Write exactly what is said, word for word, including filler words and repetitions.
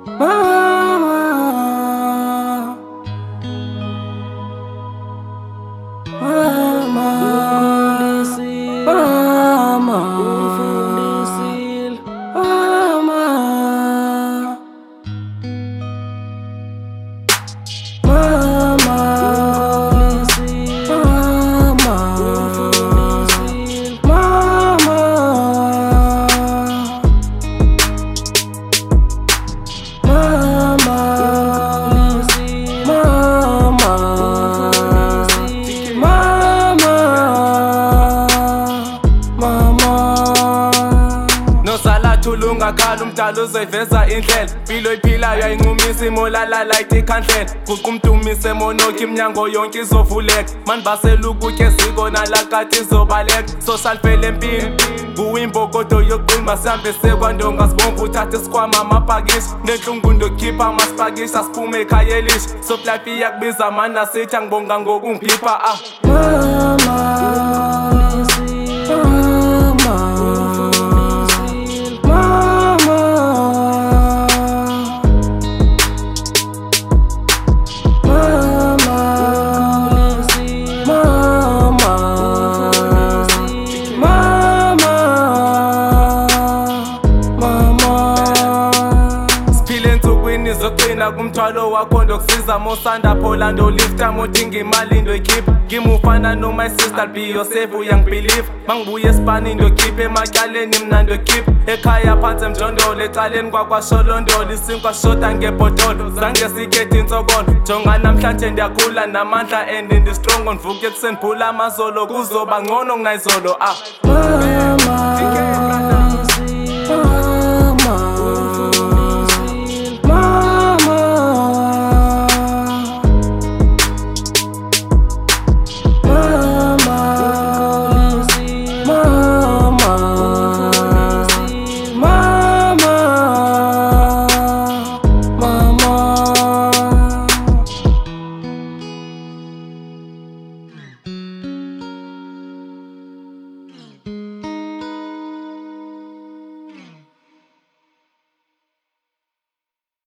Mama, mama, mama, ungakhala umdala uzoyiveza indlela impilo iphilayo ayinqumisa imolala light ikhandlela guqa umdumise monokhi iminyango yonke izovuleka mani basela ukutya eziko nalakade izobaleka social fele empini kuwimbokodo yokuqima sihambe sekwandonga sibomvu uthathe isikhwama amaphakishi nenhlungu ndokukhipha amasipakisha siphume ekhaya elisha soplife iyakubiza mani nasithi angibonga ngokungiphipha ah zoqina kumthwalo wakho ndokusiza mosanda pholando lifta modinga imali ndoyikhipha ngimufana no my sister be yourself uyangibelieve mangibuye esipani ndokhipha ematyaleni mna ndokhipha ekhaya phansi emjondolo ecaleni kwakwasholondolo isinkwa shoda ngebhotolo zange sikhethe insokolo jonga namhlanje ndiyakhula namandla and ndi-strong ndivuke ekuseni phula amazolo kuzoba ngcono kunayizolo ah mama